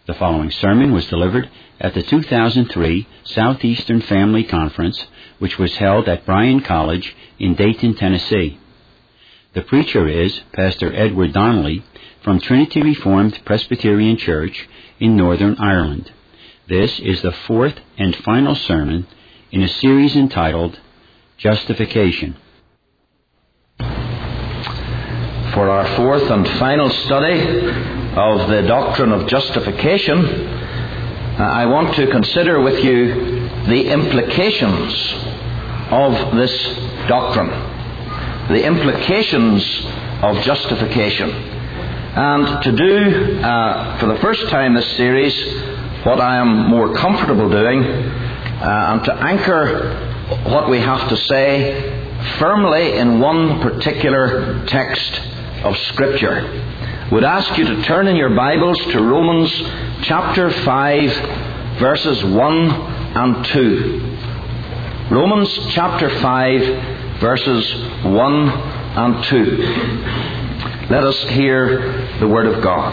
The following sermon was delivered at the 2003 Southeastern Family Conference, which was held at Bryan College in Dayton, Tennessee. The preacher is Pastor Edward Donnelly from Trinity Reformed Presbyterian Church in Northern Ireland. This is the fourth and final sermon in a series entitled Justification. For our fourth and final study of the doctrine of justification, I want to consider with you the implications of this doctrine, the implications of justification, and to do, for the first time this series, what I am more comfortable doing, and to anchor what we have to say firmly in one particular text of Scripture. Would ask you to turn in your Bibles to Romans chapter 5, verses 1 and 2. Romans chapter 5, verses 1 and 2. Let us hear the Word of God.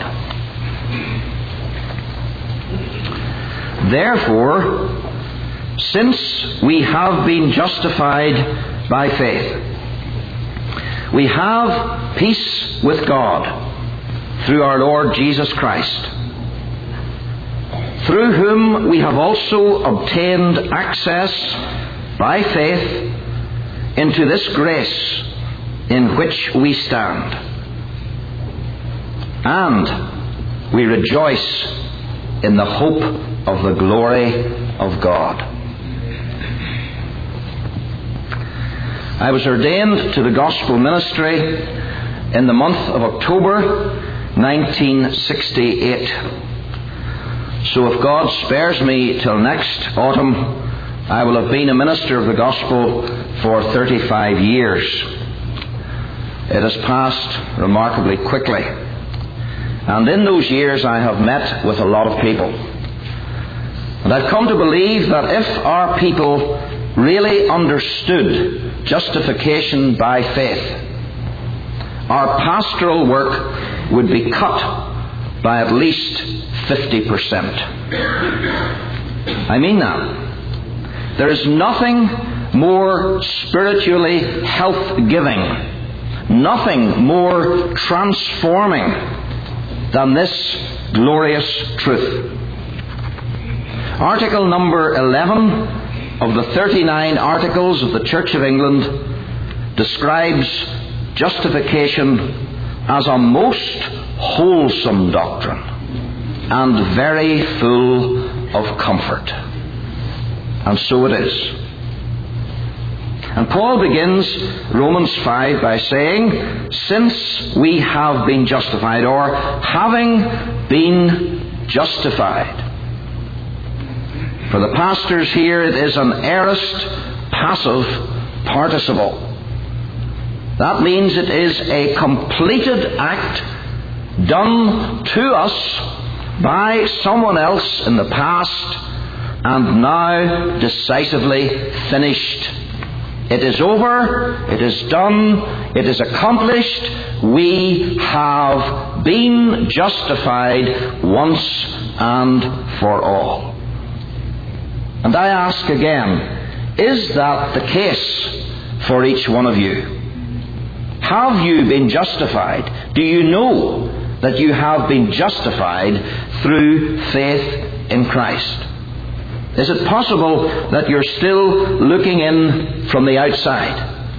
Therefore, since we have been justified by faith, we have peace with God through our Lord Jesus Christ, through whom we have also obtained access by faith into this grace in which we stand. And we rejoice in the hope of the glory of God. I was ordained to the gospel ministry in the month of October 1968. So if God spares me till next autumn, I will have been a minister of the gospel for 35 years. It has passed remarkably quickly. And in those years I have met with a lot of people. And I've come to believe that if our people really understood justification by faith, our pastoral work would be cut by at least 50%. I mean that. There is nothing more spiritually health-giving, nothing more transforming than this glorious truth. Article number 11 of the 39 Articles of the Church of England describes justification as a most wholesome doctrine and very full of comfort. And so it is. And Paul begins Romans 5 by saying, since we have been justified, or having been justified. For the pastors here, it is an aorist passive participle. That means it is a completed act done to us by someone else in the past and now decisively finished. It is over, it is done, it is accomplished. We have been justified once and for all. And I ask again, is that the case for each one of you? Have you been justified? Do you know that you have been justified through faith in Christ? Is it possible that you're still looking in from the outside?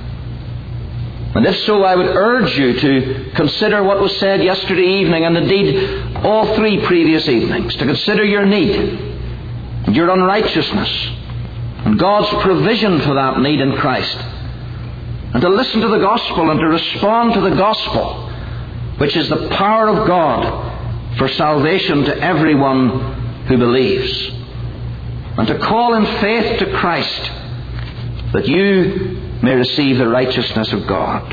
And if so, I would urge you to consider what was said yesterday evening, and indeed all three previous evenings, to consider your need, and your unrighteousness, and God's provision for that need in Christ. And to listen to the gospel and to respond to the gospel, which is the power of God for salvation to everyone who believes. And to call in faith to Christ that you may receive the righteousness of God.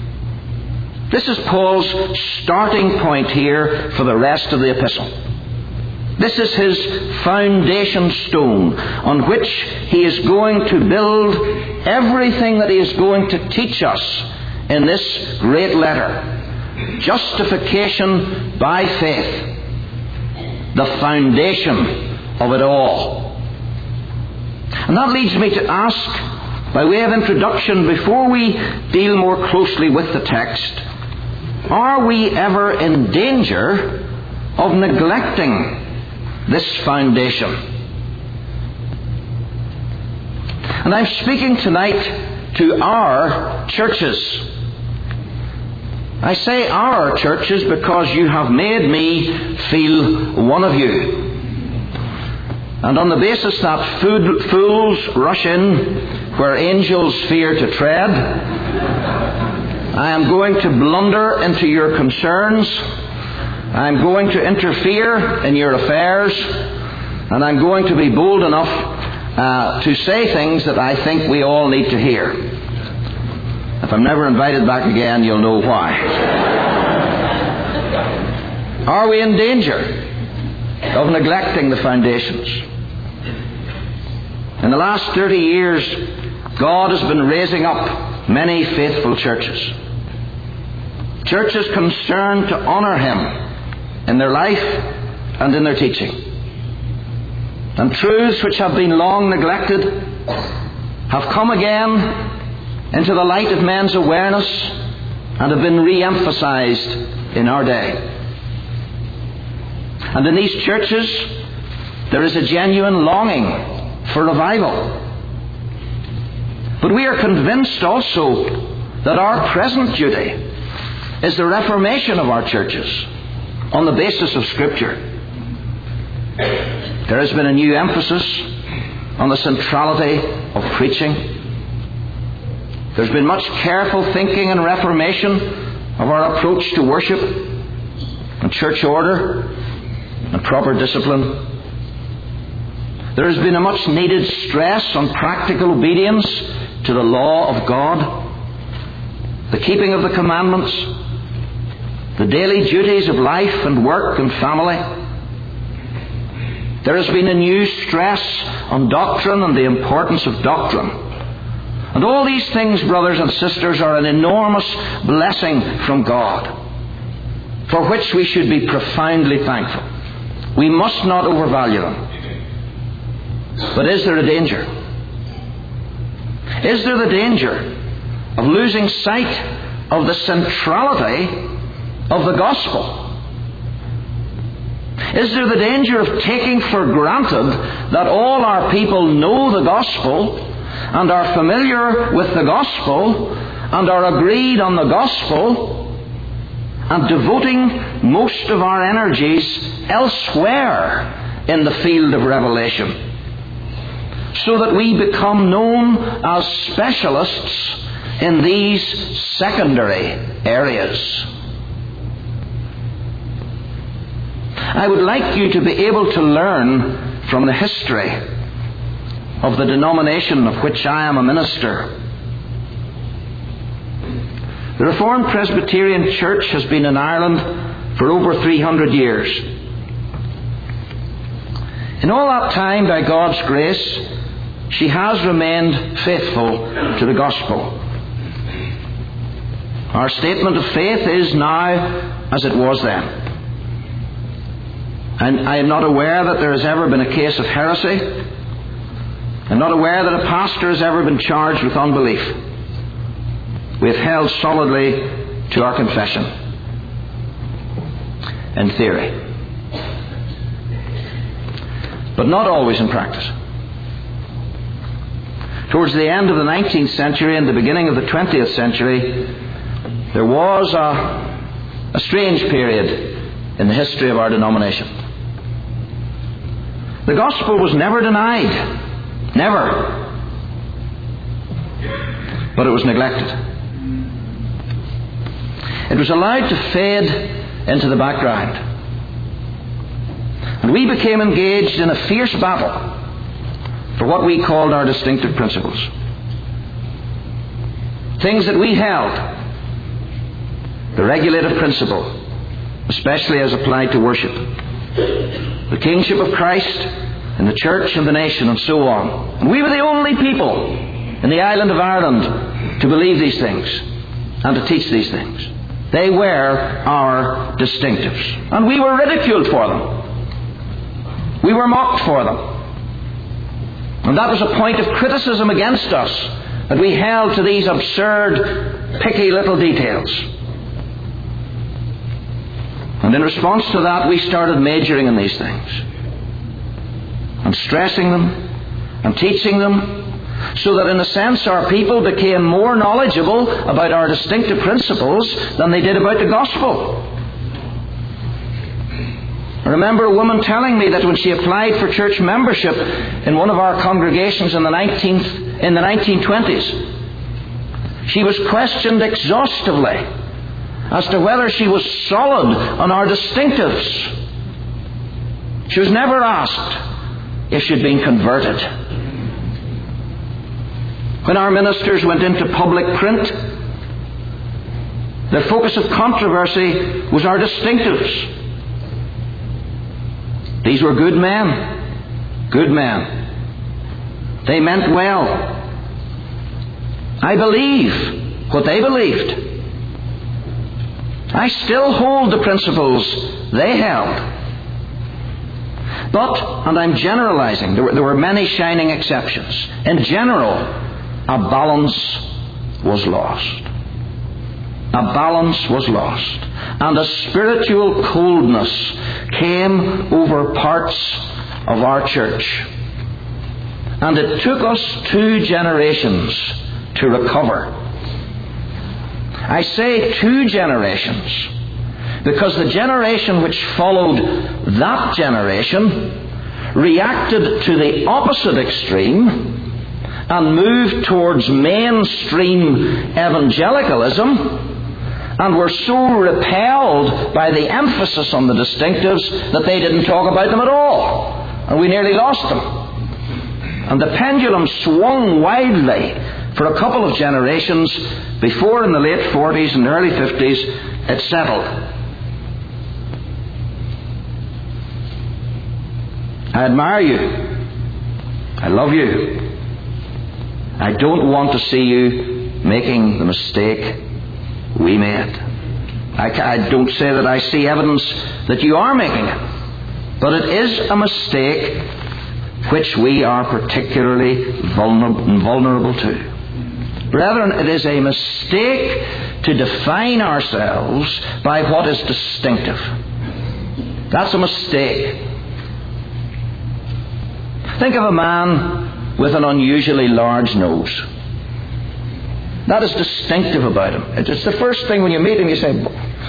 This is Paul's starting point here for the rest of the epistle. This is his foundation stone on which he is going to build everything that he is going to teach us in this great letter. Justification by faith. the foundation of it all. And that leads me to ask, by way of introduction, before we deal more closely with the text, are we ever in danger of neglecting this foundation? And I'm speaking tonight to our churches. I say our churches because you have made me feel one of you. And on the basis that fools rush in where angels fear to tread, I am going to blunder into your concerns. I'm going to interfere in your affairs. And I'm going to be bold enough to say things that I think we all need to hear. If I'm never invited back again, you'll know why. Are we in danger of neglecting the foundations? In the last 30 years, God has been raising up many faithful churches. Churches concerned to honour Him in their life and in their teaching. And truths which have been long neglected have come again into the light of men's awareness and have been re-emphasized in our day. And in these churches, there is a genuine longing for revival. But we are convinced also that our present duty is the reformation of our churches on the basis of Scripture. There has been a new emphasis on the centrality of preaching. There's been much careful thinking and reformation of our approach to worship and church order and proper discipline. There has been a much needed stress on practical obedience to the law of God, the keeping of the commandments, the daily duties of life and work and family. There has been a new stress on doctrine and the importance of doctrine. And all these things, brothers and sisters, are an enormous blessing from God, for which we should be profoundly thankful. We must not overvalue them. But is there a danger? Is there the danger of losing sight of the centrality of the gospel? Is there the danger of taking for granted that all our people know the gospel and are familiar with the gospel and are agreed on the gospel, and devoting most of our energies elsewhere in the field of revelation, so that we become known as specialists in these secondary areas? I would like you to be able to learn from the history of the denomination of which I am a minister. The Reformed Presbyterian Church has been in Ireland for over 300 years. In all that time, by God's grace, she has remained faithful to the gospel. Our statement of faith is now as it was then. And I am not aware that there has ever been a case of heresy. I'm not aware that a pastor has ever been charged with unbelief. We have held solidly to our confession, in theory, but not always in practice. Towards the end of the 19th century and the beginning of the 20th century, there was a strange period in the history of our denomination. The gospel was never denied. Never. But it was neglected. It was allowed to fade into the background. And we became engaged in a fierce battle for what we called our distinctive principles. Things that we held. The regulative principle, especially as applied to worship. The kingship of Christ in the church and the nation and so on. And we were the only people in the island of Ireland to believe these things and to teach these things. They were our distinctives. And we were ridiculed for them. We were mocked for them. And that was a point of criticism against us, that we held to these absurd, picky little details. And in response to that, we started majoring in these things and stressing them and teaching them, so that in a sense our people became more knowledgeable about our distinctive principles than they did about the gospel. I remember a woman telling me that when she applied for church membership in one of our congregations in the 1920s, she was questioned exhaustively as to whether she was solid on our distinctives. She was never asked if she'd been converted. When our ministers went into public print, their focus of controversy was our distinctives. These were good men. Good men. They meant well. I believe what they believed. I still hold the principles they held. But, and I'm generalizing, there were many shining exceptions. In general, a balance was lost. A balance was lost. And a spiritual coldness came over parts of our church. And it took us 2 generations to recover. I say 2 generations because the generation which followed that generation reacted to the opposite extreme and moved towards mainstream evangelicalism, and were so repelled by the emphasis on the distinctives that they didn't talk about them at all, and we nearly lost them. And the pendulum swung widely for a couple of generations before, in the late 40s and early 50s, it settled. I admire you. I love you. I don't want to see you making the mistake we made. I don't say that I see evidence that you are making it, but it is a mistake which we are particularly vulnerable to. Brethren, it is a mistake to define ourselves by what is distinctive. That's a mistake. Think of a man with an unusually large nose. That is distinctive about him. It's the first thing when you meet him, you say, in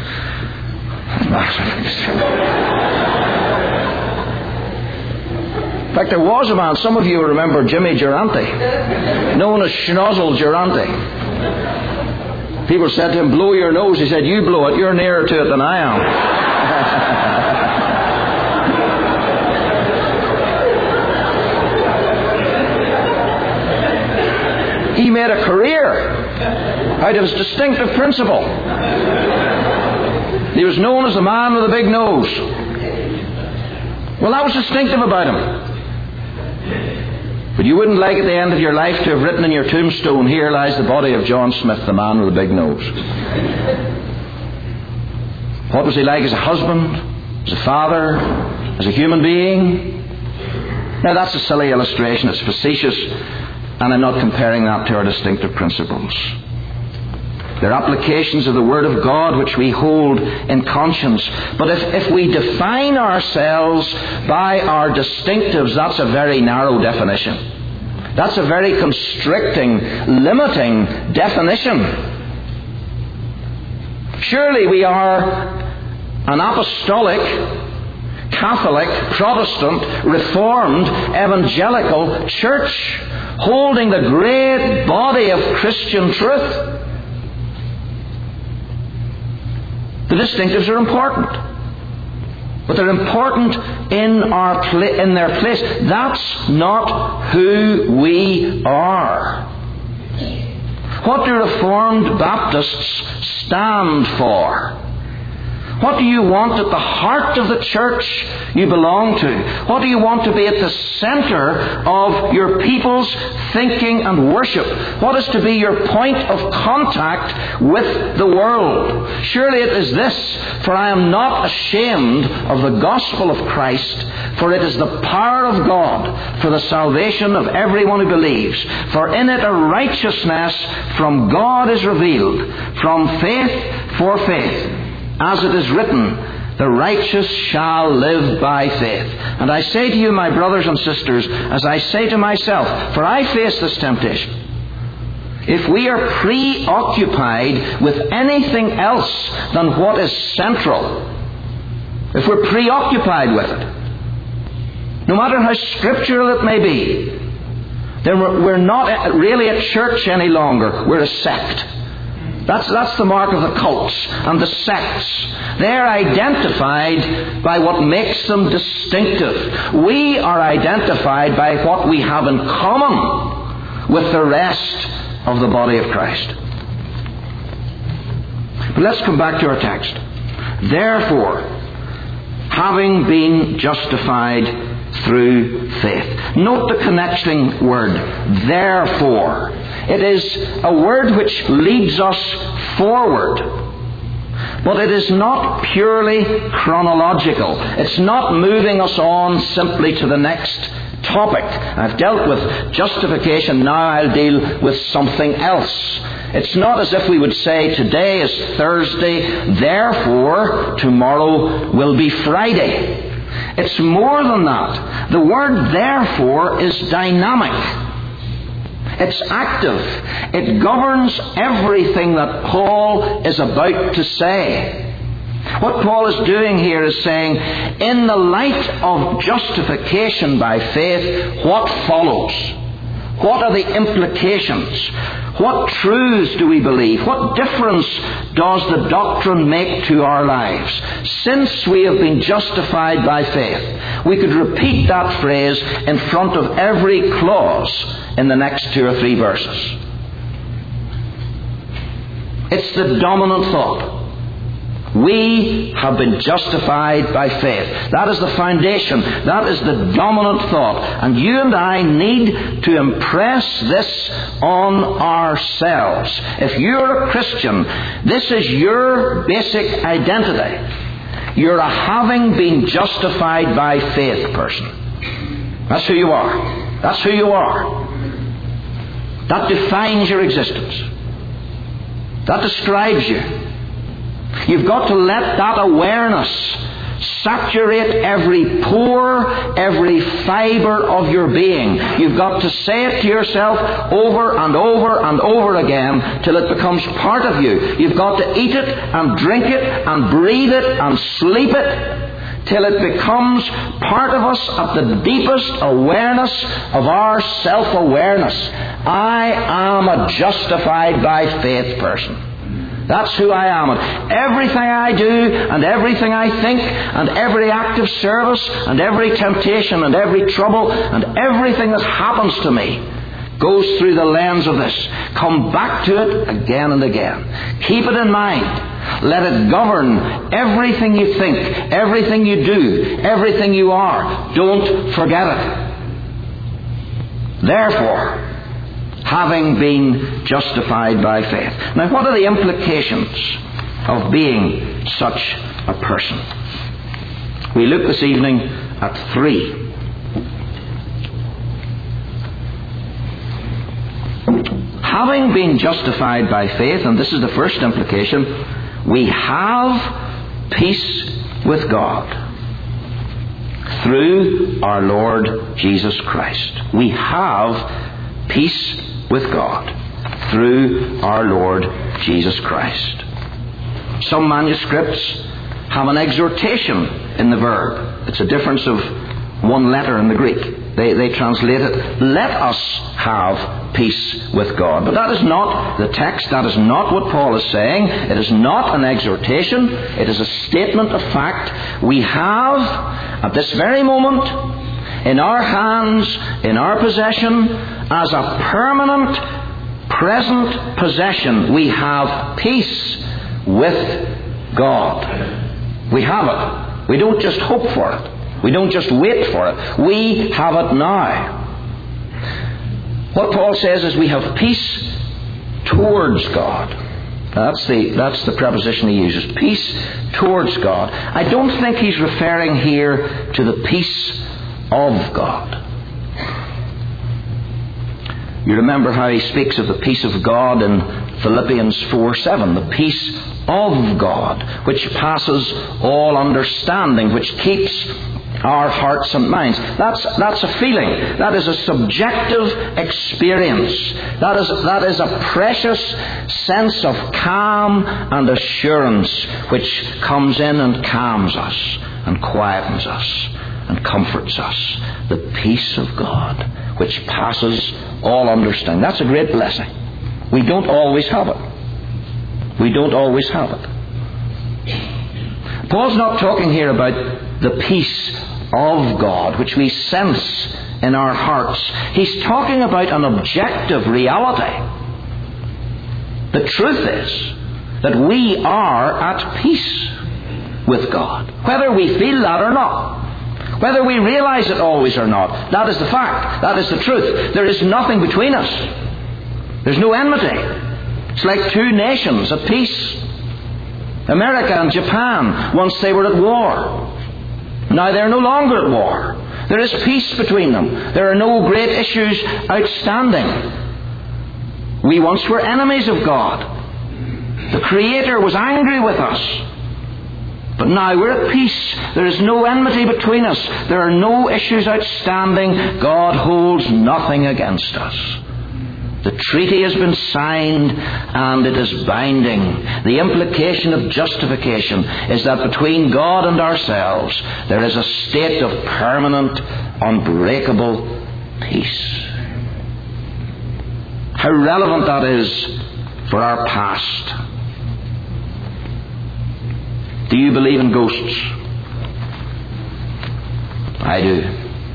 fact, there was a man, some of you remember Jimmy Durante, known as Schnozzle Durante. People said to him, blow your nose. He said, you blow it, you're nearer to it than I am. He made a career out of his distinctive principle. He was known as the man with a big nose. Well, that was distinctive about him. But you wouldn't like at the end of your life to have written in your tombstone, here lies the body of John Smith, the man with a big nose. What was he like as a husband, as a father, as a human being? Now that's a silly illustration, it's facetious, and I'm not comparing that to our distinctive principles. They're applications of the Word of God which we hold in conscience. But if we define ourselves by our distinctives, that's a very narrow definition. That's a very constricting, limiting definition. Surely we are an apostolic, Catholic, Protestant, Reformed, Evangelical church, holding the great body of Christian truth. The distinctives are important, but they're important in their place. That's not who we are. What do Reformed Baptists stand for? What do you want at the heart of the church you belong to? What do you want to be at the center of your people's thinking and worship? What is to be your point of contact with the world? Surely it is this, for I am not ashamed of the gospel of Christ, for it is the power of God for the salvation of everyone who believes. For in it a righteousness from God is revealed, from faith for faith. As it is written, the righteous shall live by faith. And I say to you, my brothers and sisters, as I say to myself, for I face this temptation. If we are preoccupied with anything else than what is central, if we're preoccupied with it, no matter how scriptural it may be, then we're not really a church any longer. We're a sect. That's the mark of the cults and the sects. They're identified by what makes them distinctive. We are identified by what we have in common with the rest of the body of Christ. But let's come back to our text. Therefore, having been justified through faith. Note the connecting word, therefore. It is a word which leads us forward. But it is not purely chronological. It's not moving us on simply to the next topic. I've dealt with justification, now I'll deal with something else. It's not as if we would say today is Thursday, therefore tomorrow will be Friday. It's more than that. The word therefore is dynamic. It's active. It governs everything that Paul is about to say. What Paul is doing here is saying, in the light of justification by faith, what follows? What are the implications? What truths do we believe? What difference does the doctrine make to our lives? Since we have been justified by faith, we could repeat that phrase in front of every clause in the next 2 or 3 verses. It's the dominant thought. We have been justified by faith. That is the foundation. That is the dominant thought. And you and I need to impress this on ourselves. If you're a Christian, this is your basic identity. You're a having been justified by faith person. That's who you are. That's who you are. That defines your existence. That describes you. You've got to let that awareness saturate every pore, every fibre of your being. You've got to say it to yourself over and over and over again till it becomes part of you. You've got to eat it and drink it and breathe it and sleep it till it becomes part of us at the deepest awareness of our self-awareness. I am a justified by faith person. That's who I am. And everything I do and everything I think and every act of service and every temptation and every trouble and everything that happens to me goes through the lens of this. Come back to it again and again. Keep it in mind. Let it govern everything you think, everything you do, everything you are. Don't forget it. Therefore, having been justified by faith. Now, what are the implications of being such a person? We look this evening at 3. Having been justified by faith, and this is the first implication, we have peace with God through our Lord Jesus Christ. We have peace with God through our Lord Jesus Christ. Some manuscripts have an exhortation in the verb. It's a difference of 1 letter in the Greek. They translate it, let us have peace with God. But that is not the text. That is not what Paul is saying. It is not an exhortation. It is a statement of fact. We have, at this very moment, in our hands, in our possession, as a permanent, present possession, we have peace with God. We have it. We don't just hope for it. We don't just wait for it. We have it now. What Paul says is we have peace towards God. That's the preposition he uses. Peace towards God. I don't think he's referring here to the peace of God. You remember how he speaks of the peace of God in Philippians 4:7. The peace of God, which passes all understanding, which keeps our hearts and minds. That's a feeling. That is a subjective experience. That is a precious sense of calm and assurance which comes in and calms us and quietens us and comforts us. The peace of God, which passes all understanding. That's a great blessing. We don't always have it. We don't always have it. Paul's not talking here about the peace of God, which we sense in our hearts. He's talking about an objective reality. The truth is that we are at peace with God, whether we feel that or not. Whether we realize it always or not, that is the fact. That is the truth. There is nothing between us. There's no enmity. It's like two nations at peace. America and Japan, once they were at war. Now they're no longer at war. There is peace between them. There are no great issues outstanding. We once were enemies of God. The Creator was angry with us. But now we're at peace. There is no enmity between us. There are no issues outstanding. God holds nothing against us. The treaty has been signed and it is binding. The implication of justification is that between God and ourselves there is a state of permanent, unbreakable peace. How relevant that is for our past. Do you believe in ghosts? I do.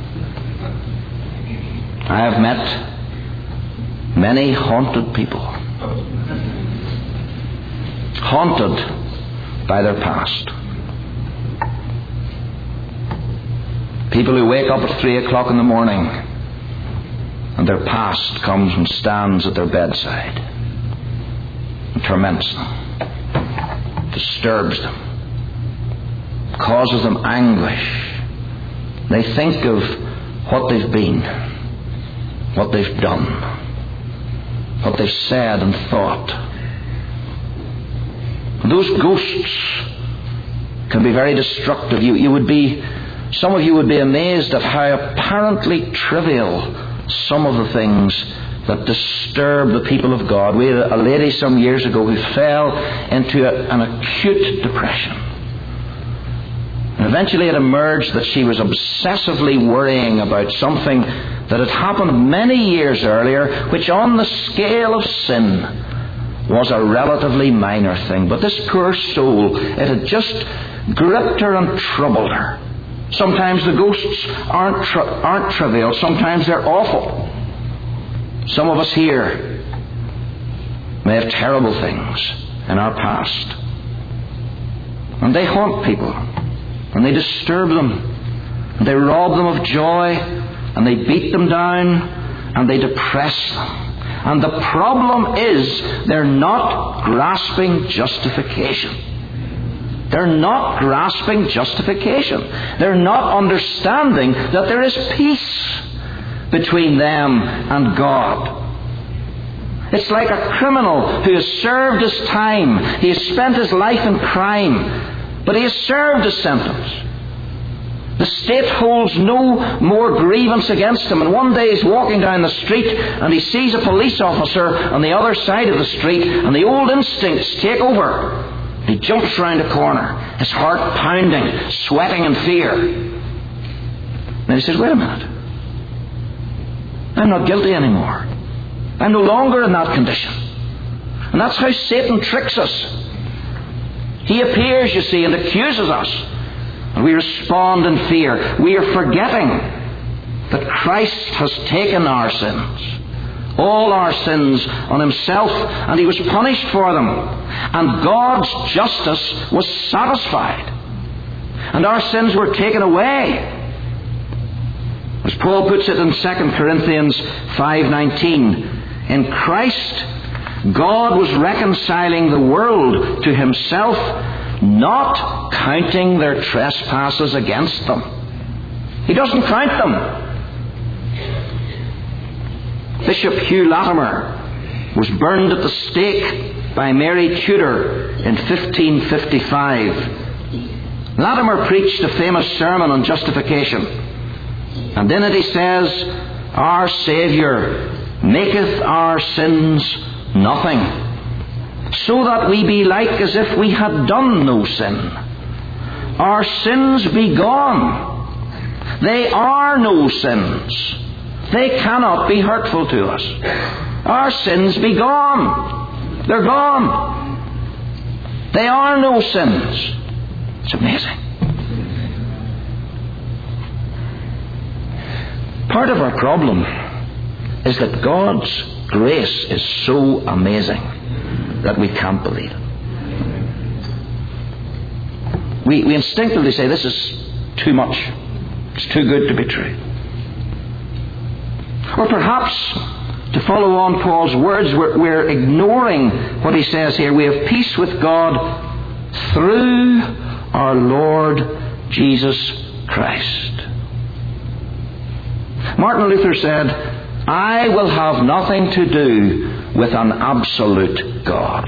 I have met many haunted people. Haunted by their past. People who wake up at 3 o'clock in the morning and their past comes and stands at their bedside and torments them, disturbs them, causes them anguish. They think of what they've been, what they've done, what they've said and thought. And those ghosts can be very destructive. Some of you would be amazed at how apparently trivial some of the things that disturb the people of God. We had a lady some years ago who fell into an acute depression. And eventually it emerged that she was obsessively worrying about something that had happened many years earlier, which on the scale of sin was a relatively minor thing. But this poor soul, it had just gripped her and troubled her. Sometimes the ghosts aren't trivial. Sometimes they're awful. Some of us here may have terrible things in our past. And they haunt people. And they disturb them. And they rob them of joy. And they beat them down. And they depress them. And the problem is they're not grasping justification. They're not grasping justification. They're not understanding that there is peace between them and God. It's like a criminal who has served his time. He has spent his life in crime, but he has served his sentence. The state holds no more grievance against him, and one day he's walking down the street and he sees a police officer on the other side of the street, and the old instincts take over. He jumps round a corner, his heart pounding, sweating in fear. Then he says, wait a minute. I'm not guilty anymore. I'm no longer in that condition. And that's how Satan tricks us. He appears, you see, and accuses us. And we respond in fear. We are forgetting that Christ has taken our sins. All our sins on himself, and he was punished for them. And God's justice was satisfied. And our sins were taken away. As Paul puts it in 2 Corinthians 5:19, in Christ, God was reconciling the world to himself, not counting their trespasses against them. He doesn't count them. Bishop Hugh Latimer was burned at the stake by Mary Tudor in 1555. Latimer preached a famous sermon on justification. And in it he says, our Saviour maketh our sins nothing, so that we be like as if we had done no sin. Our sins be gone. They are no sins. They cannot be hurtful to us. Our sins be gone. They're gone. They are no sins. It's amazing. Part of our problem is that God's grace is so amazing that we can't believe it. We instinctively say, this is too much. It's too good to be true. Or perhaps, to follow on Paul's words, we're ignoring what he says here. We have peace with God through our Lord Jesus Christ. Martin Luther said, I will have nothing to do with an absolute God.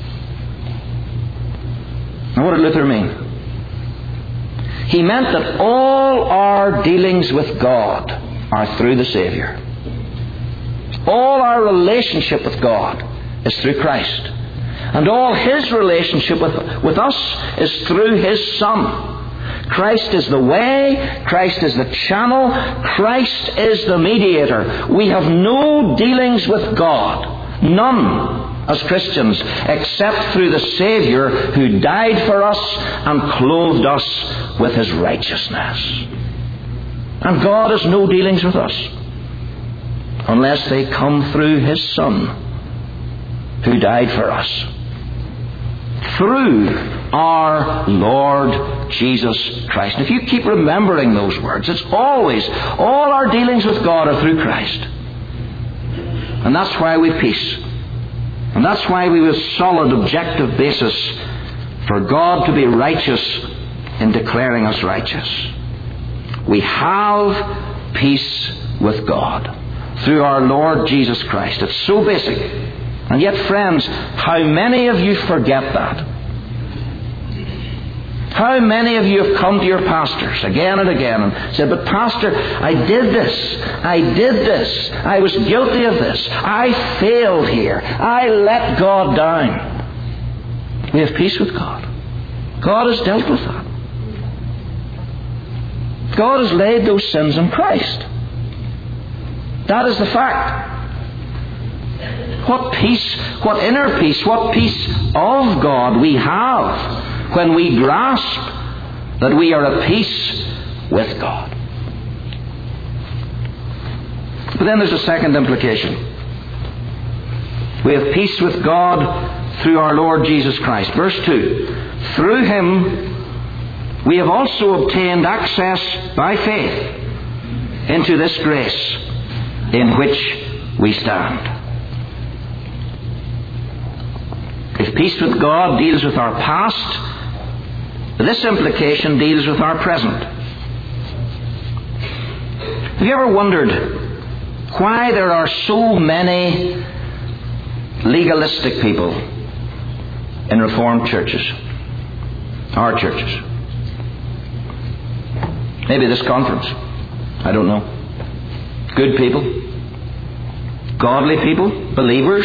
Now, what did Luther mean? He meant that all our dealings with God are through the Saviour. All our relationship with God is through Christ. And all His relationship with us is through His Son. Christ is the way, Christ is the channel, Christ is the mediator. We have no dealings with God, none, as Christians, except through the Saviour who died for us and clothed us with His righteousness. And God has no dealings with us unless they come through His Son who died for us. Through our Lord Jesus Christ. And if you keep remembering those words, it's always, all our dealings with God are through Christ. And that's why we have peace. And that's why we have a solid, objective basis for God to be righteous in declaring us righteous. We have peace with God through our Lord Jesus Christ. It's so basic. And yet, friends, how many of you forget that? How many of you have come to your pastors again and again and said, but Pastor, I did this, I was guilty of this, I failed here, I let God down. We have peace with God. God has dealt with that. God has laid those sins on Christ. That is the fact. What peace, what inner peace, what peace of God we have when we grasp that we are at peace with God. But then there's a second implication. We have peace with God through our Lord Jesus Christ. Verse 2. Through Him we have also obtained access by faith into this grace in which we stand. If peace with God deals with our past, this implication deals with our present. Have you ever wondered why there are so many legalistic people in Reformed churches? Our churches. Maybe this conference. I don't know. Good people. Godly people. Believers.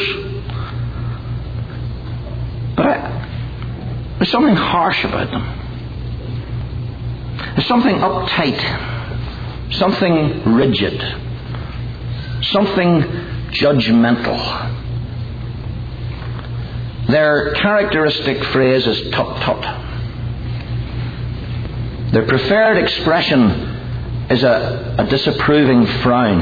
But there's something harsh about them. There's something uptight, something rigid, something judgmental. Their characteristic phrase is tut tut. Their preferred expression is a disapproving frown.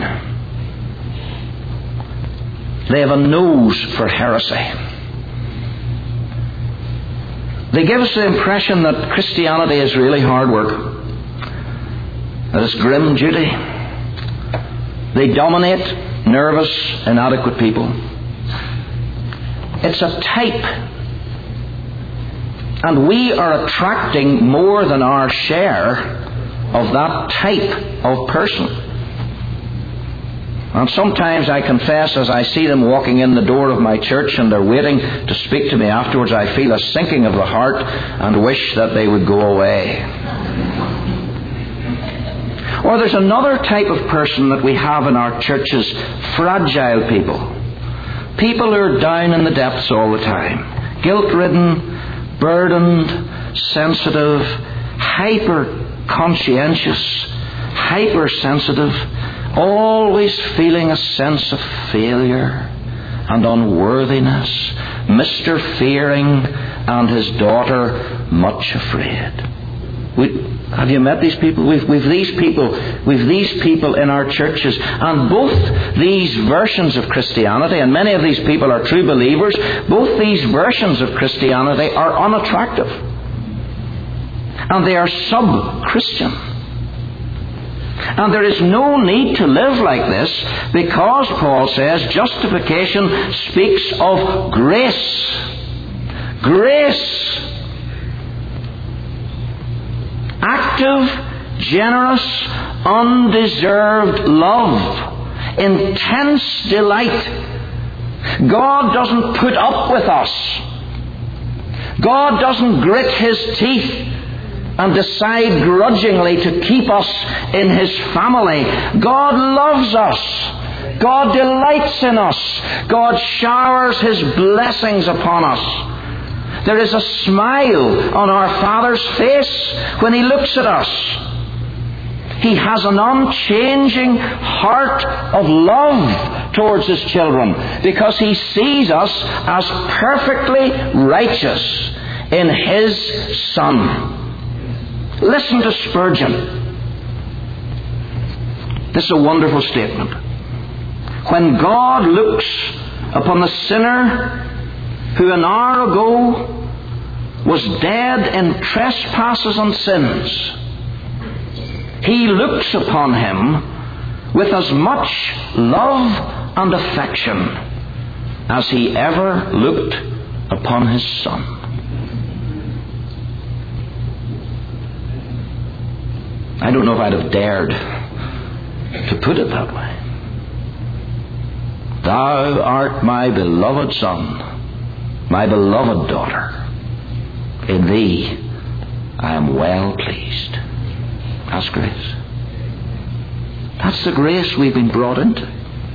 They have a nose for heresy. They give us the impression that Christianity is really hard work, that it's grim duty. They dominate nervous, inadequate people. It's a type, and we are attracting more than our share of that type of person. And sometimes I confess, as I see them walking in the door of my church and they're waiting to speak to me afterwards, I feel a sinking of the heart and wish that they would go away. Or there's another type of person that we have in our churches, fragile people. People who are down in the depths all the time. Guilt-ridden, burdened, sensitive, hyper-conscientious, hypersensitive, always feeling a sense of failure and unworthiness, Mr. Fearing and his daughter much afraid. Have you met these people? We've these people in our churches, and both these versions of Christianity, and many of these people are true believers, both these versions of Christianity are unattractive. And they are sub-Christian. And there is no need to live like this, because Paul says justification speaks of grace. Grace. Active, generous, undeserved love. Intense delight. God doesn't put up with us. God doesn't grit His teeth and decide grudgingly to keep us in His family. God loves us. God delights in us. God showers His blessings upon us. There is a smile on our Father's face when He looks at us. He has an unchanging heart of love towards His children, because He sees us as perfectly righteous in His Son. Listen to Spurgeon. This is a wonderful statement. When God looks upon the sinner who an hour ago was dead in trespasses and sins, He looks upon him with as much love and affection as He ever looked upon His Son. I don't know if I'd have dared to put it that way. Thou art my beloved Son, my beloved daughter. In Thee I am well pleased. That's grace. That's the grace we've been brought into.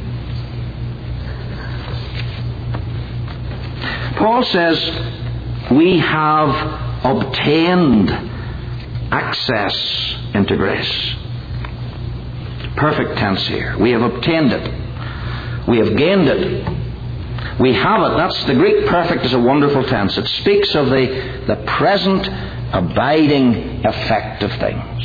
Paul says we have obtained access into grace. Perfect tense here. We have obtained it. We have gained it. We have it. That's the Greek perfect is a wonderful tense. It speaks of the present abiding effect of things.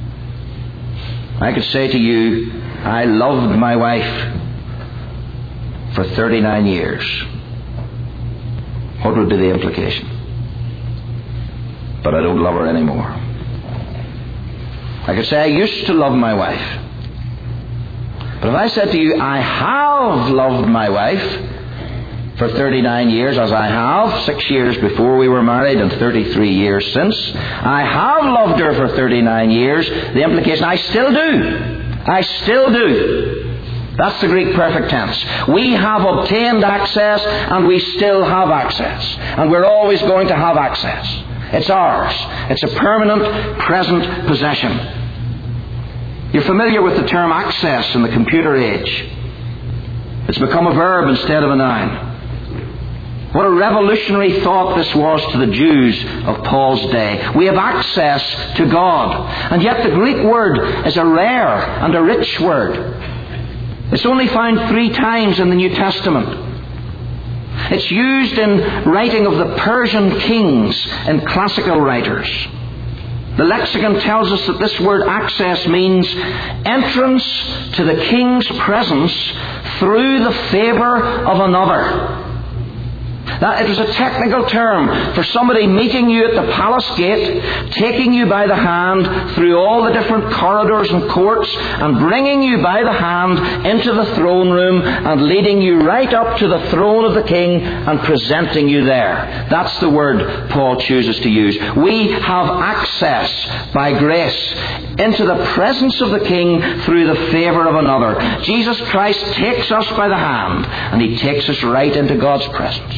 I could say to you, I loved my wife for 39 years. What would be the implication? But I don't love her anymore. I could say I used to love my wife. But if I said to you, I have loved my wife for 39 years, as I have, 6 years before we were married and 33 years since, I have loved her for 39 years, the implication, I still do. I still do. That's the Greek perfect tense. We have obtained access and we still have access. And we're always going to have access. It's ours. It's a permanent, present possession. You're familiar with the term access in the computer age. It's become a verb instead of a noun. What a revolutionary thought this was to the Jews of Paul's day. We have access to God. And yet the Greek word is a rare and a rich word. It's only found 3 times in the New Testament. It's used in writing of the Persian kings and classical writers. The lexicon tells us that this word access means entrance to the king's presence through the favour of another. That it was a technical term for somebody meeting you at the palace gate, taking you by the hand through all the different corridors and courts, and bringing you by the hand into the throne room and leading you right up to the throne of the king and presenting you there. That's the word Paul chooses to use. We have access by grace into the presence of the king through the favour of another. Jesus Christ takes us by the hand and he takes us right into God's presence.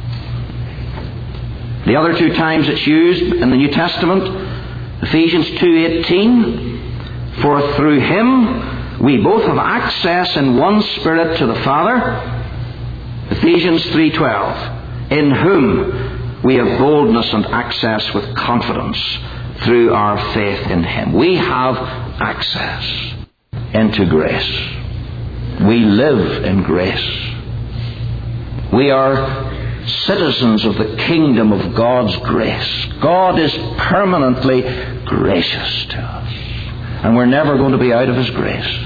The other two times it's used in the New Testament, Ephesians 2:18, for through him we both have access in one Spirit to the Father. Ephesians 3:12, in whom we have boldness and access with confidence through our faith in him. We have access into grace. We live in grace. We are citizens of the kingdom of God's grace. God is permanently gracious to us. And we're never going to be out of his grace.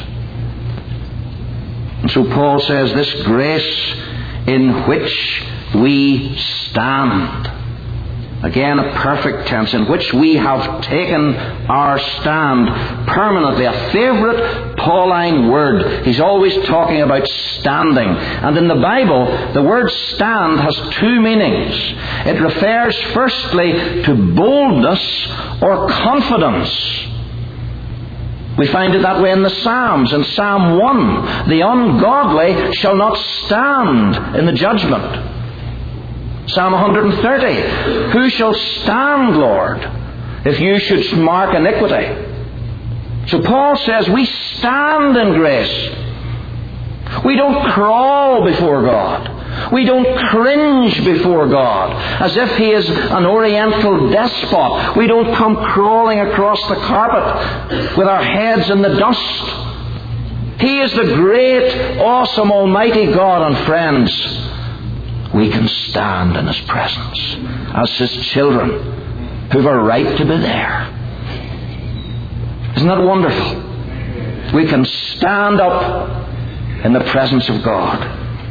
And so Paul says, this grace in which we stand. Again, a perfect tense, in which we have taken our stand permanently. A favourite Pauline word. He's always talking about standing. And in the Bible, the word stand has two meanings. It refers firstly to boldness or confidence. We find it that way in the Psalms. In Psalm 1, the ungodly shall not stand in the judgment. Psalm 130, who shall stand, Lord, if you should mark iniquity? So Paul says we stand in grace. We don't crawl before God. We don't cringe before God as if he is an oriental despot. We don't come crawling across the carpet with our heads in the dust. He is the great, awesome, almighty God, and friends, we can stand in his presence as his children who have a right to be there. Isn't that wonderful? We can stand up in the presence of God.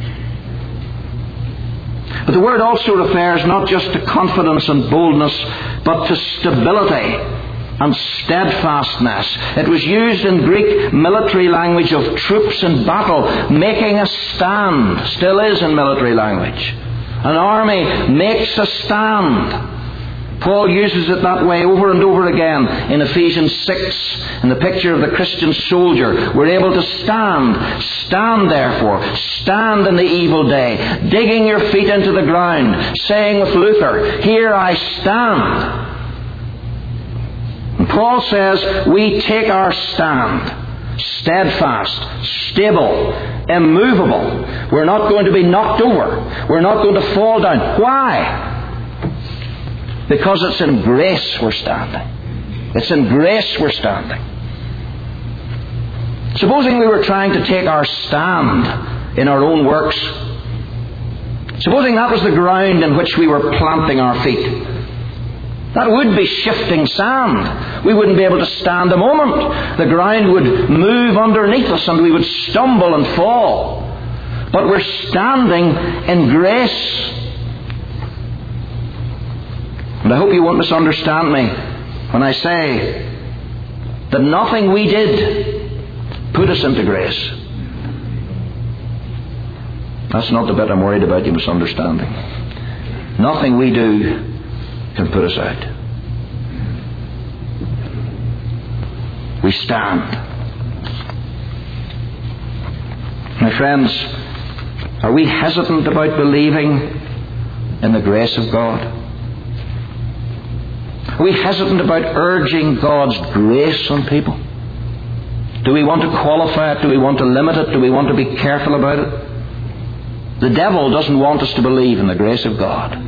But the word also refers not just to confidence and boldness, but to stability and steadfastness. It was used in Greek military language of troops in battle making a stand. Still is in military language. An army makes a stand. Paul uses it that way over and over again in Ephesians 6, in the picture of the Christian soldier. We're able to stand. Stand, therefore. Stand in the evil day, digging your feet into the ground, saying with Luther, here I stand. And Paul says we take our stand, steadfast, stable, immovable. We're not going to be knocked over. We're not going to fall down. Why? Because it's in grace we're standing. It's in grace we're standing. Supposing we were trying to take our stand in our own works. Supposing that was the ground in which we were planting our feet. That would be shifting sand. We wouldn't be able to stand a moment. The ground would move underneath us and we would stumble and fall. But we're standing in grace. And I hope you won't misunderstand me when I say that nothing we did put us into grace. That's not the bit I'm worried about you misunderstanding. Nothing we do can put us out. We stand. My friends, are we hesitant about believing in the grace of God? Are we hesitant about urging God's grace on people? Do we want to qualify it? Do we want to limit it? Do we want to be careful about it? The devil doesn't want us to believe in the grace of God.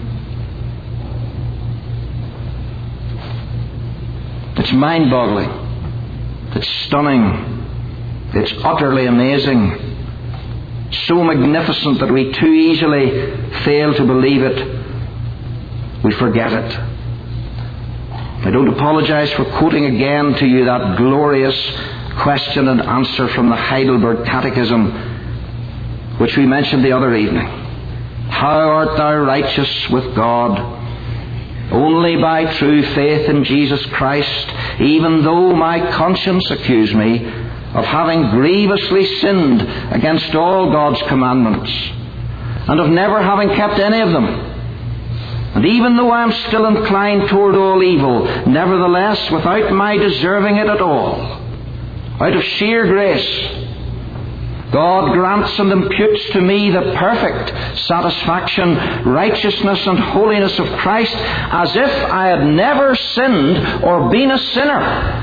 It's mind-boggling. It's stunning. It's utterly amazing. So magnificent that we too easily fail to believe it. We forget it. I don't apologize for quoting again to you that glorious question and answer from the Heidelberg Catechism, which we mentioned the other evening. how art thou righteous with God? Only by true faith in Jesus Christ, even though my conscience accuse me of having grievously sinned against all God's commandments, and of never having kept any of them. And even though I am still inclined toward all evil, nevertheless, without my deserving it at all, out of sheer grace, God grants and imputes to me the perfect satisfaction, righteousness and holiness of Christ, as if I had never sinned or been a sinner.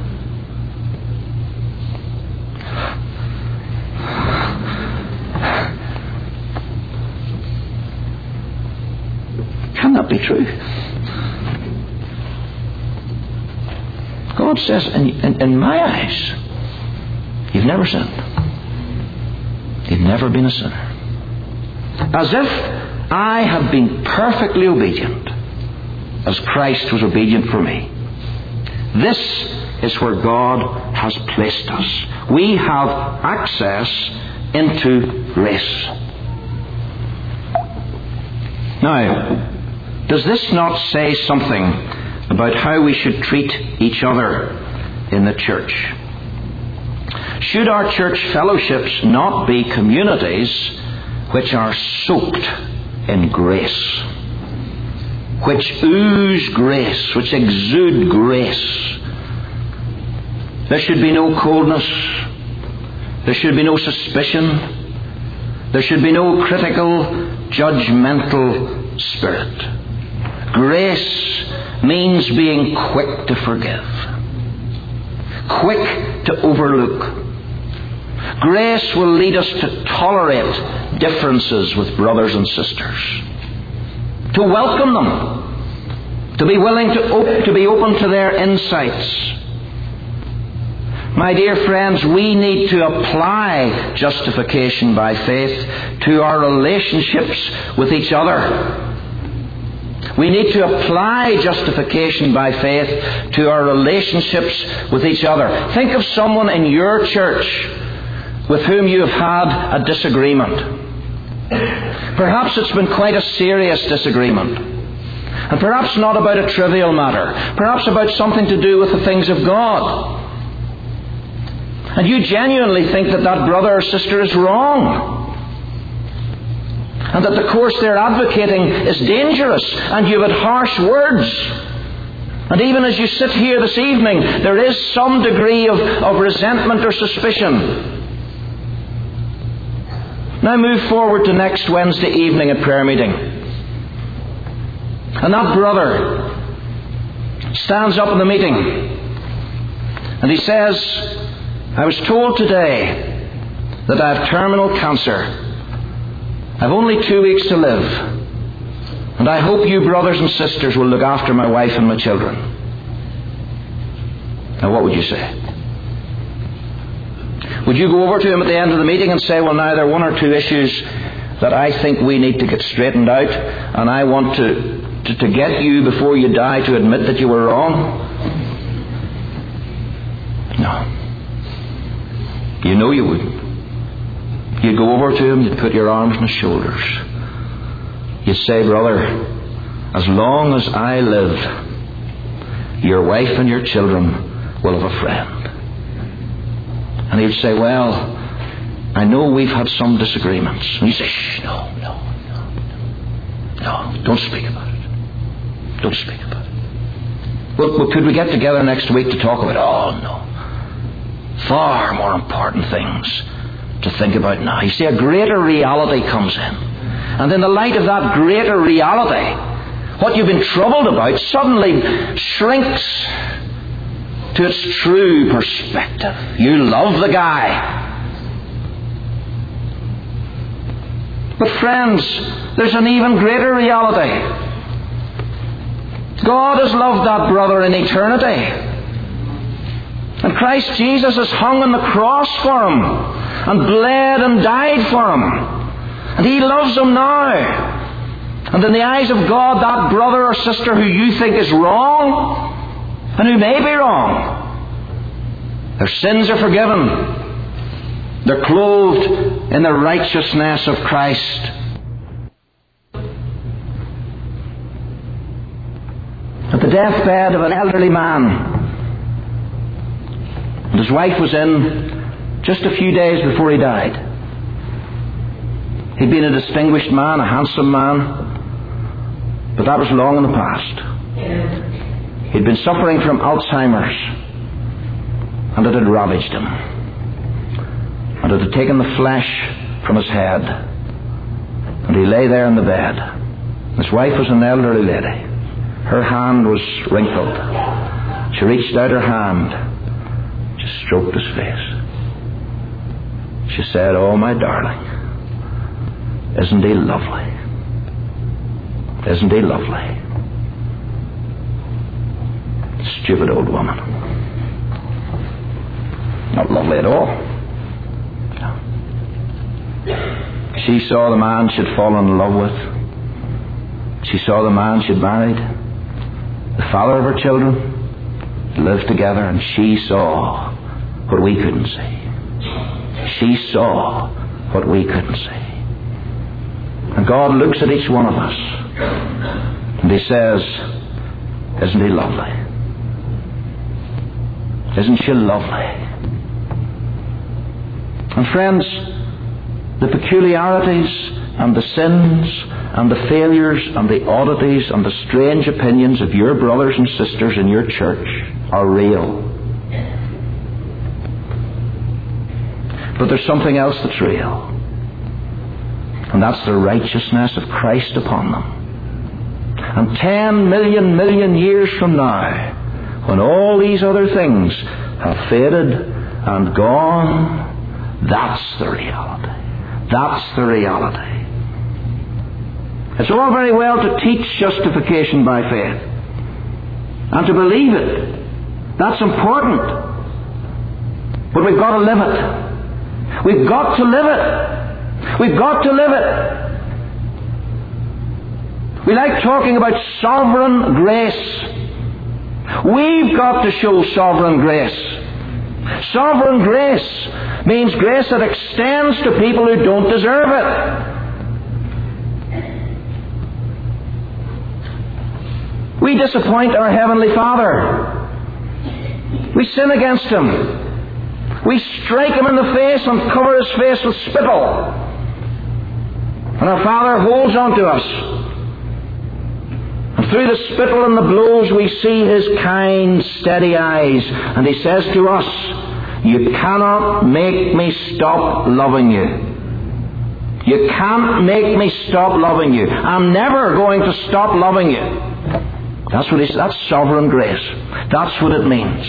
Can that be true? God says, in my eyes, you've never sinned. You've never been a sinner. As if I have been perfectly obedient, as Christ was obedient for me. This is where God has placed us. We have access into grace. Now, does this not say something about how we should treat each other in the church? Should our church fellowships not be communities which are soaked in grace, which ooze grace, which exude grace? There should be no coldness. There should be no suspicion. There should be no critical, judgmental spirit. Grace means being quick to forgive, quick to overlook. Grace will lead us to tolerate differences with brothers and sisters, to welcome them, to be willing to be open to their insights. My dear friends, we need to apply justification by faith to our relationships with each other. We need to apply justification by faith to our relationships with each other. Think of someone in your church with whom you have had a disagreement. Perhaps it's been quite a serious disagreement. And perhaps not about a trivial matter. Perhaps about something to do with the things of God. And you genuinely think that that brother or sister is wrong. And that the course they're advocating is dangerous, and you've had harsh words. And even as you sit here this evening, there is some degree of resentment or suspicion. Now move forward to next Wednesday evening at prayer meeting. And that brother stands up in the meeting, and he says, I was told today that I have terminal cancer. I've only 2 weeks to live, and I hope you brothers and sisters will look after my wife and my children. Now what would you say? Would you go over to him at the end of the meeting and say, well, now there are 1 or 2 issues that I think we need to get straightened out, and I want to get you before you die to admit that you were wrong? No. You know you wouldn't. You'd go over to him, you'd put your arms on his shoulders. You'd say, brother, as long as I live, your wife and your children will have a friend. And he'd say, well, I know we've had some disagreements. And he'd say, shh, no, don't speak about it. Don't speak about it. Well, could we get together next week to talk about it? Oh, no. Far more important things to think about now. You see, a greater reality comes in. And in the light of that greater reality, what you've been troubled about suddenly shrinks to its true perspective. You love the guy. But friends, there's an even greater reality. God has loved that brother in eternity. And Christ Jesus has hung on the cross for him, and bled and died for him. And he loves him now. And in the eyes of God, that brother or sister who you think is wrong, and who may be wrong, their sins are forgiven. They're clothed in the righteousness of Christ. the deathbed of an elderly man. And his wife was in just a few days before he died. He'd been a distinguished man, a handsome man, but that was long in the past. He'd been suffering from Alzheimer's, and it had ravaged him. And it had taken the flesh from his head. And he lay there in the bed. His wife was an elderly lady. Her hand was wrinkled. She reached out her hand, just stroked his face. She said, "Oh, my darling, isn't he lovely? Isn't he lovely?" Stupid old woman. Not lovely at all. She saw the man she'd fallen in love with. She saw the man she'd married, the father of her children, lived together, and she saw what we couldn't see. She saw what we couldn't see. And God looks at each one of us, and He says, "Isn't he lovely? Isn't she lovely?" And friends, the peculiarities and the sins and the failures and the oddities and the strange opinions of your brothers and sisters in your church are real. But there's something else that's real. And that's the righteousness of Christ upon them. And 10 million years from now, when all these other things have faded and gone, that's the reality. That's the reality. It's all very well to teach justification by faith and to believe it. That's important. But we've got to live it. We've got to live it. We've got to live it. We like talking about sovereign grace. We've got to show sovereign grace. Sovereign grace means grace that extends to people who don't deserve it. We disappoint our Heavenly Father. We sin against Him. We strike Him in the face and cover His face with spittle. And our Father holds on to us. And through the spittle and the blows we see His kind, steady eyes. And He says to us, "You cannot make me stop loving you. You can't make me stop loving you. I'm never going to stop loving you." That's what that's sovereign grace. That's what it means.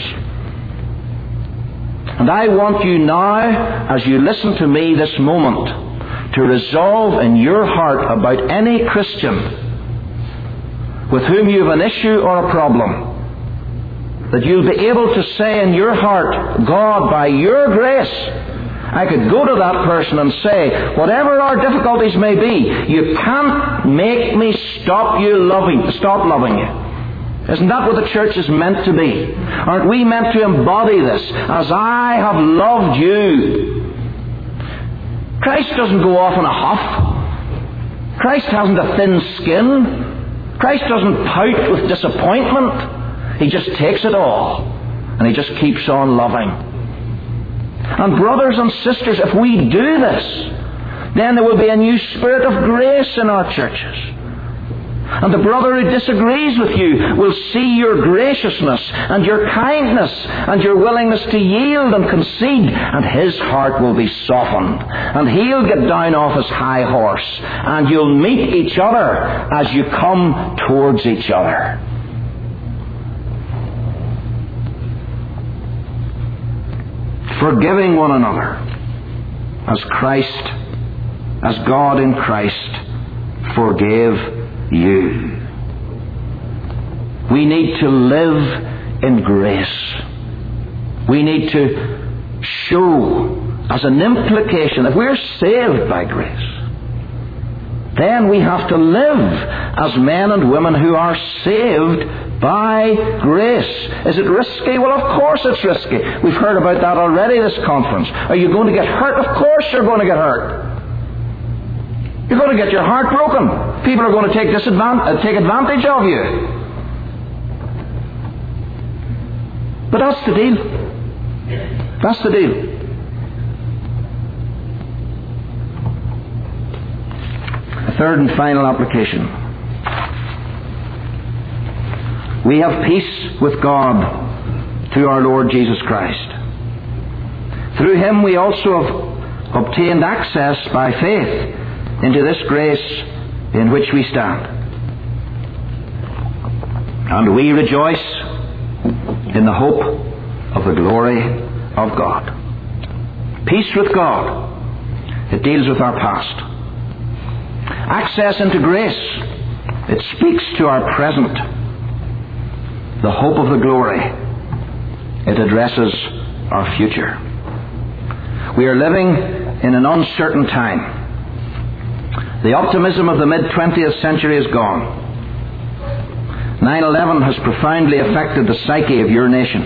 And I want you now, as you listen to me this moment, to resolve in your heart about any Christian with whom you have an issue or a problem, that you'll be able to say in your heart, "God, by your grace, I could go to that person and say, whatever our difficulties may be, you can't make me stop loving you." Isn't that what the church is meant to be? Aren't we meant to embody this? As I have loved you. Christ doesn't go off in a huff. Christ hasn't a thin skin. Christ doesn't pout with disappointment. He just takes it all. And He just keeps on loving. And brothers and sisters, if we do this, then there will be a new spirit of grace in our churches. And the brother who disagrees with you will see your graciousness and your kindness and your willingness to yield and concede, and his heart will be softened. And he'll get down off his high horse, and you'll meet each other as you come towards each other. Forgiving one another as God in Christ forgave you. We need to live in grace. We need to show as an implication, if we're saved by grace, then we have to live as men and women who are saved by grace. Is it risky? Well, of course it's risky. We've heard about that already this conference. Are you going to get hurt? Of course you're going to get hurt. You're going to get your heart broken. People are going to take advantage of you. But that's the deal. That's the deal. A third and final application. We have peace with God through our Lord Jesus Christ. Through Him we also have obtained access by faith into this grace in which we stand. And we rejoice in the hope of the glory of God. Peace with God. It deals with our past. Access into grace. It speaks to our present. The hope of the glory. It addresses our future. We are living in an uncertain time. The optimism of the mid-20th century is gone. 9/11 has profoundly affected the psyche of your nation.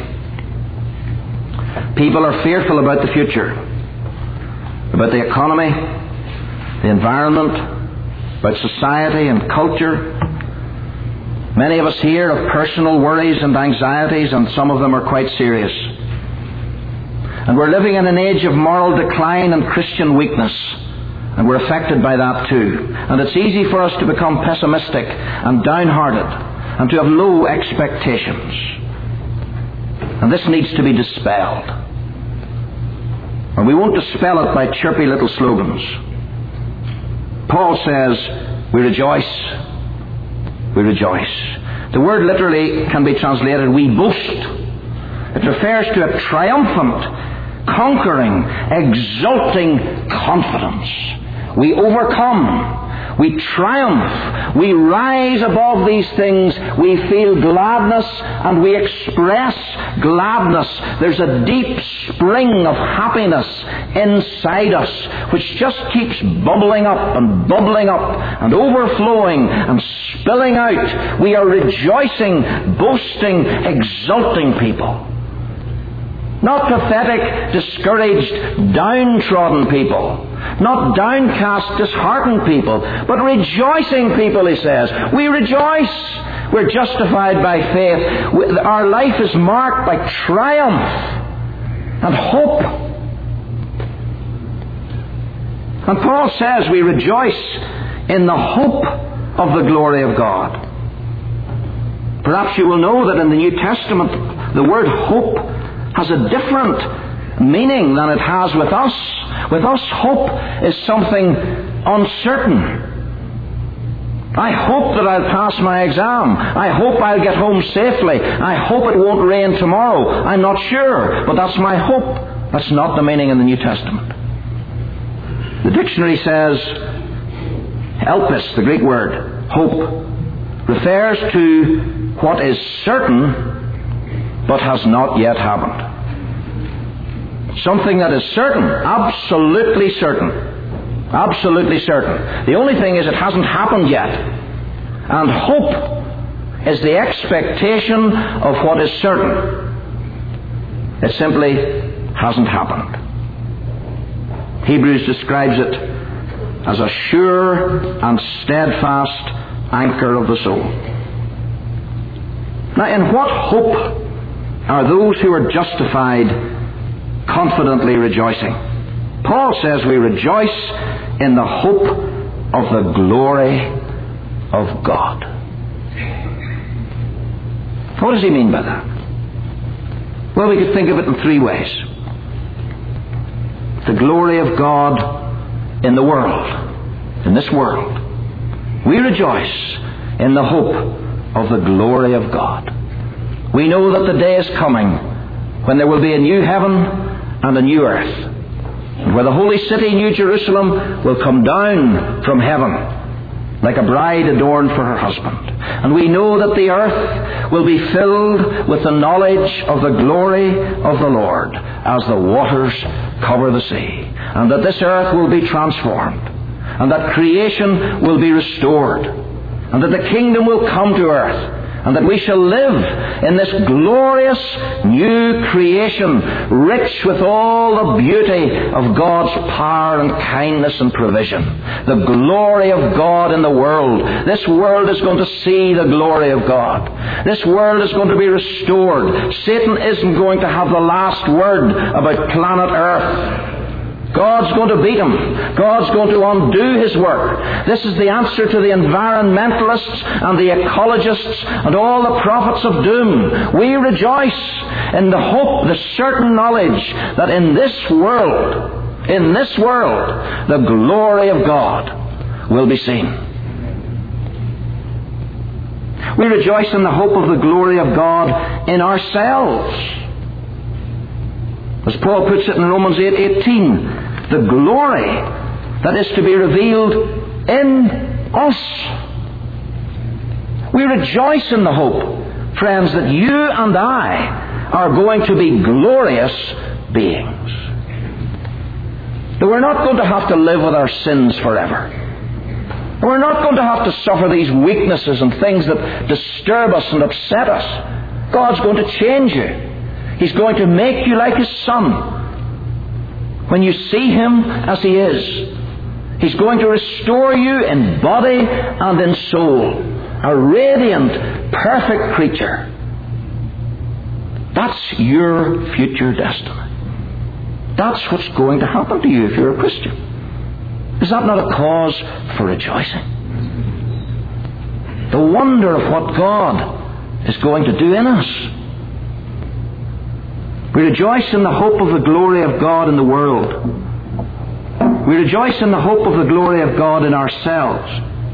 People are fearful about the future, about the economy, the environment, about society and culture. Many of us hear of personal worries and anxieties, and some of them are quite serious. And we're living in an age of moral decline and Christian weakness, and we're affected by that too. And it's easy for us to become pessimistic and downhearted, and to have low expectations. And this needs to be dispelled. And we won't dispel it by chirpy little slogans. Paul says, we rejoice. We rejoice. The word literally can be translated, we boast. It refers to a triumphant, conquering, exulting confidence. We overcome. We triumph. We rise above these things. We feel gladness and we express gladness. There's a deep spring of happiness inside us which just keeps bubbling up and overflowing and spilling out. We are rejoicing, boasting, exulting people. Not pathetic, discouraged, downtrodden people. Not downcast, disheartened people, but rejoicing people, he says. We rejoice. We're justified by faith. Our life is marked by triumph and hope. And Paul says we rejoice in the hope of the glory of God. Perhaps you will know that in the New Testament, the word hope has a different meaning than it has with us. With us, hope is something uncertain. I hope that I'll pass my exam. I hope I'll get home safely. I hope it won't rain tomorrow. I'm not sure, but that's my hope. That's not the meaning in the New Testament. The dictionary says, elpis, the Greek word, hope, refers to what is certain but has not yet happened. Something that is certain, absolutely certain. Absolutely certain. The only thing is it hasn't happened yet. And hope is the expectation of what is certain. It simply hasn't happened. Hebrews describes it as a sure and steadfast anchor of the soul. Now, in what hope are those who are justified confidently rejoicing? Paul says we rejoice in the hope of the glory of God. What does he mean by that? Well, we could think of it in three ways. The glory of God in the world, in this world. We rejoice in the hope of the glory of God. We know that the day is coming when there will be a new heaven and a new earth, and where the holy city, New Jerusalem, will come down from heaven like a bride adorned for her husband. And we know that the earth will be filled with the knowledge of the glory of the Lord as the waters cover the sea, and that this earth will be transformed, and that creation will be restored, and that the kingdom will come to earth, and that we shall live in this glorious new creation, rich with all the beauty of God's power and kindness and provision. The glory of God in the world. This world is going to see the glory of God. This world is going to be restored. Satan isn't going to have the last word about planet Earth. God's going to beat him. God's going to undo his work. This is the answer to the environmentalists and the ecologists and all the prophets of doom. We rejoice in the hope, the certain knowledge that in this world, the glory of God will be seen. We rejoice in the hope of the glory of God in ourselves. As Paul puts it in Romans 8:18, the glory that is to be revealed in us. We rejoice in the hope, friends, that you and I are going to be glorious beings. That we're not going to have to live with our sins forever. We're not going to have to suffer these weaknesses and things that disturb us and upset us. God's going to change you. He's going to make you like His Son. When you see Him as He is, He's going to restore you in body and in soul. A radiant, perfect creature. That's your future destiny. That's what's going to happen to you if you're a Christian. Is that not a cause for rejoicing? The wonder of what God is going to do in us. We rejoice in the hope of the glory of God in the world. We rejoice in the hope of the glory of God in ourselves.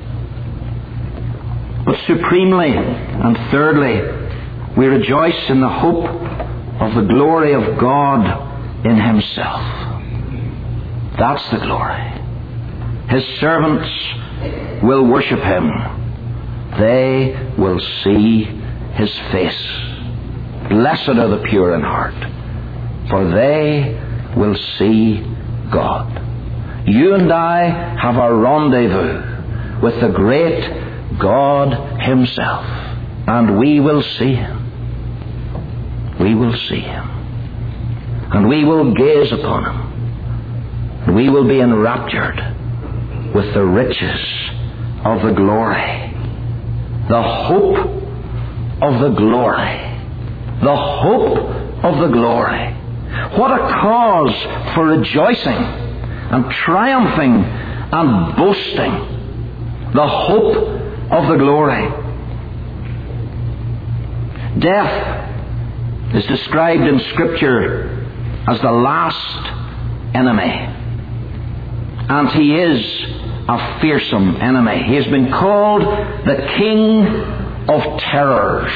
But supremely and thirdly, we rejoice in the hope of the glory of God in Himself. That's the glory. His servants will worship Him. They will see His face. Blessed are the pure in heart, for they will see God. You and I have a rendezvous with the great God Himself, and we will see Him. We will see Him. And we will gaze upon Him. And we will be enraptured with the riches of the glory. The hope of the glory. The hope of the glory. What a cause for rejoicing and triumphing and boasting. The hope of the glory. Death is described in Scripture as the last enemy. And he is a fearsome enemy. He has been called the King of Terrors.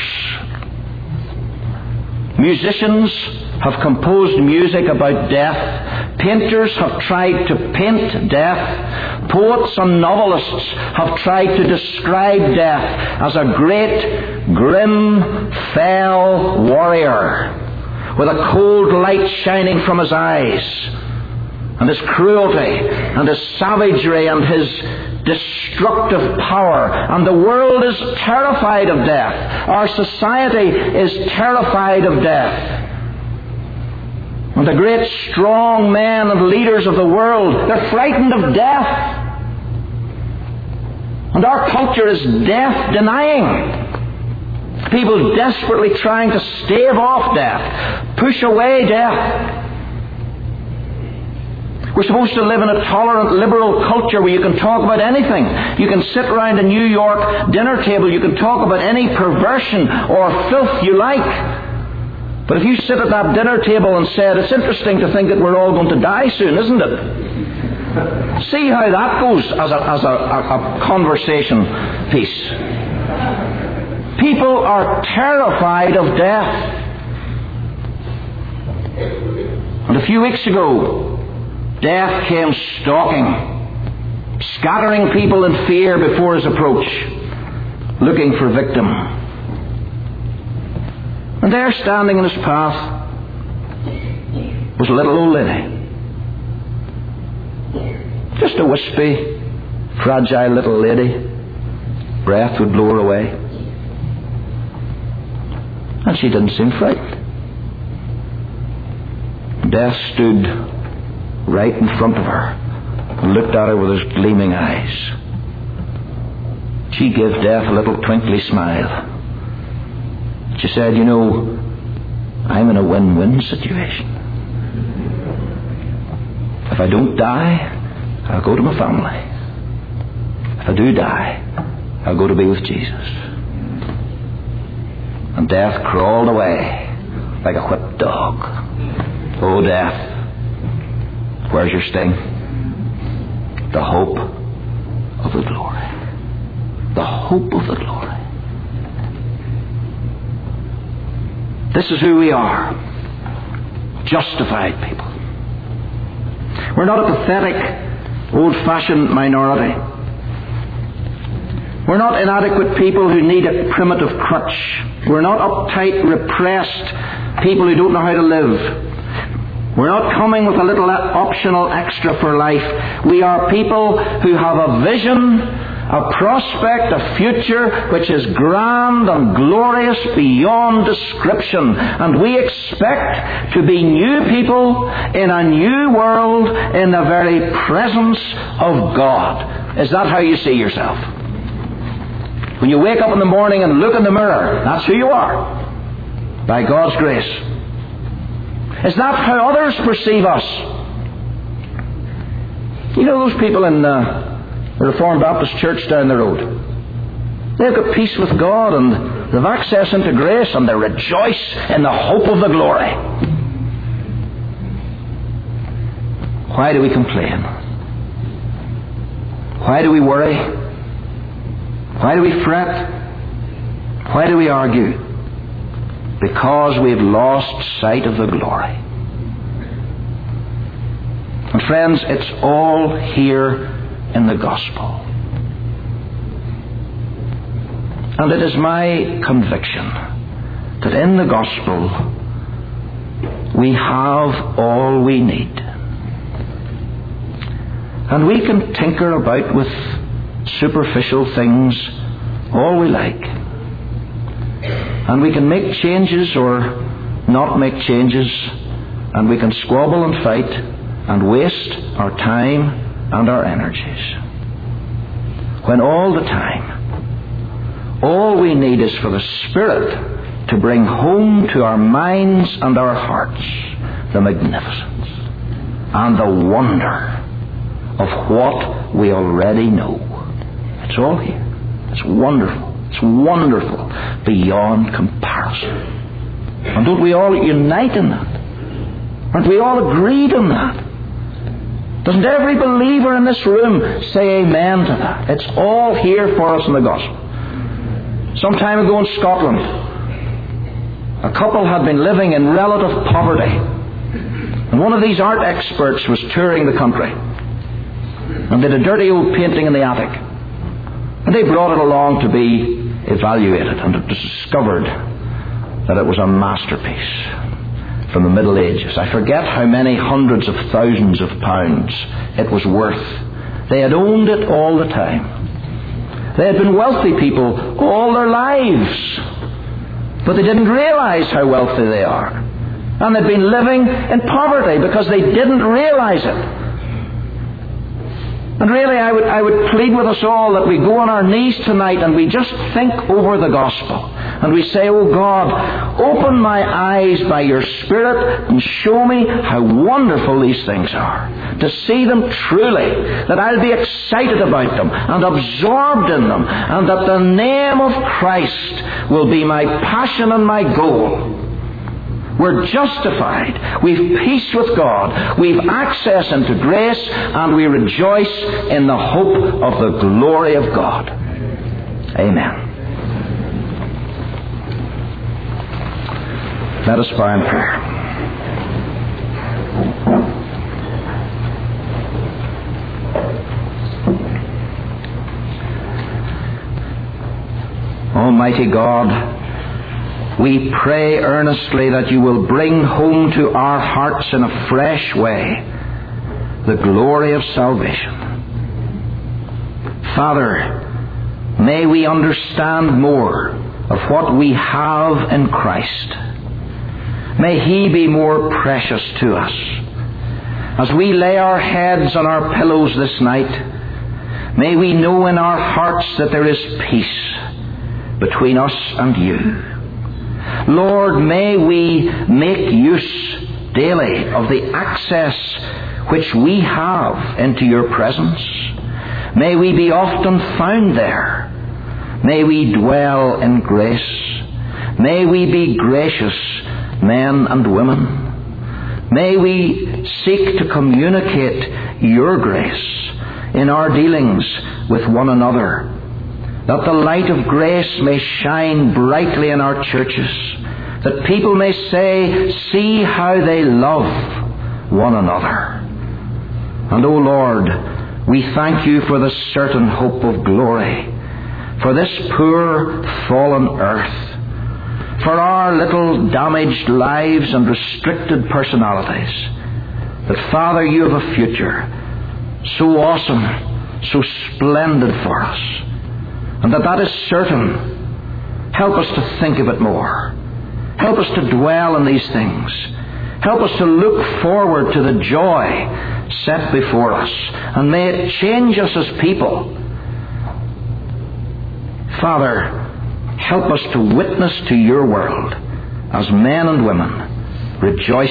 Musicians have composed music about death. Painters have tried to paint death. Poets and novelists have tried to describe death as a great, grim, fell warrior with a cold light shining from his eyes, and his cruelty and his savagery and his destructive power. And the world is terrified of death. Our society is terrified of death. And the great strong men and leaders of the world, they're frightened of death. And our culture is death denying. People desperately trying to stave off death, push away death. We're supposed to live in a tolerant, liberal culture where you can talk about anything. You can sit around a New York dinner table. You can talk about any perversion or filth you like. But if you sit at that dinner table and said, it's interesting to think that we're all going to die soon, isn't it? See how that goes as a conversation piece. People are terrified of death. And a few weeks ago, death came stalking, scattering people in fear before his approach, looking for victim. And there, standing in his path, was a little old lady. Just a wispy, fragile little lady. Breath would blow her away. And she didn't seem frightened. Death stood right in front of her and looked at her with his gleaming eyes. She gave Death a little twinkly smile. She said, "You know, I'm in a win-win situation. If I don't die, I'll go to my family. If I do die, I'll go to be with Jesus." And Death crawled away like a whipped dog. Oh, Death, where's your sting? The hope of the glory. The hope of the glory. This is who we are. Justified people. We're not a pathetic, old-fashioned minority. We're not inadequate people who need a primitive crutch. We're not uptight, repressed people who don't know how to live. We're not coming with a little optional extra for life. We are people who have a vision, a prospect, a future which is grand and glorious beyond description. And we expect to be new people in a new world in the very presence of God. Is that how you see yourself? When you wake up in the morning and look in the mirror, that's who you are, by God's grace. Is that how others perceive us? You know those people in the Reformed Baptist Church down the road? They've got peace with God and they've access into grace and they rejoice in the hope of the glory. Why do we complain? Why do we worry? Why do we fret? Why do we argue? Because we've lost sight of the glory. And friends, it's all here in the gospel. And it is my conviction that in the gospel we have all we need. And we can tinker about with superficial things all we like. And we can make changes or not make changes. And we can squabble and fight and waste our time and our energies. When all the time, all we need is for the Spirit to bring home to our minds and our hearts the magnificence and the wonder of what we already know. It's all here. It's wonderful. It's wonderful beyond comparison. And don't we all unite in that? Aren't we all agreed in that? Doesn't every believer in this room say amen to that? It's all here for us in the gospel. Some time ago in Scotland, a couple had been living in relative poverty. And one of these art experts was touring the country. And did a dirty old painting in the attic. And they brought it along to be evaluated. And it was discovered that it was a masterpiece from the Middle Ages. I forget how many hundreds of thousands of pounds it was worth. They had owned it all the time. They had been wealthy people all their lives. But they didn't realize how wealthy they are. And they'd been living in poverty because they didn't realize it. And really, I would plead with us all that we go on our knees tonight and we just think over the gospel. And we say, "Oh God, open my eyes by your Spirit and show me how wonderful these things are. To see them truly, that I'll be excited about them and absorbed in them, and that the name of Christ will be my passion and my goal." We're justified. We've peace with God. We've access into grace, and we rejoice in the hope of the glory of God. Amen. Let us bow in prayer. Almighty God, we pray earnestly that you will bring home to our hearts in a fresh way the glory of salvation. Father, may we understand more of what we have in Christ. May He be more precious to us. As we lay our heads on our pillows this night, may we know in our hearts that there is peace between us and You. Lord, may we make use daily of the access which we have into Your presence. May we be often found there. May we dwell in grace. May we be gracious men and women. May we seek to communicate Your grace in our dealings with one another, that the light of grace may shine brightly in our churches, that people may say, see how they love one another. And, O Lord, we thank You for the certain hope of glory, for this poor fallen earth, for our little damaged lives and restricted personalities, that, Father, You have a future so awesome, so splendid for us, and that is certain. Help us to think of it more. Help us to dwell in these things. Help us to look forward to the joy set before us, and may it change us as people. Father, help us to witness to Your world as men and women rejoicing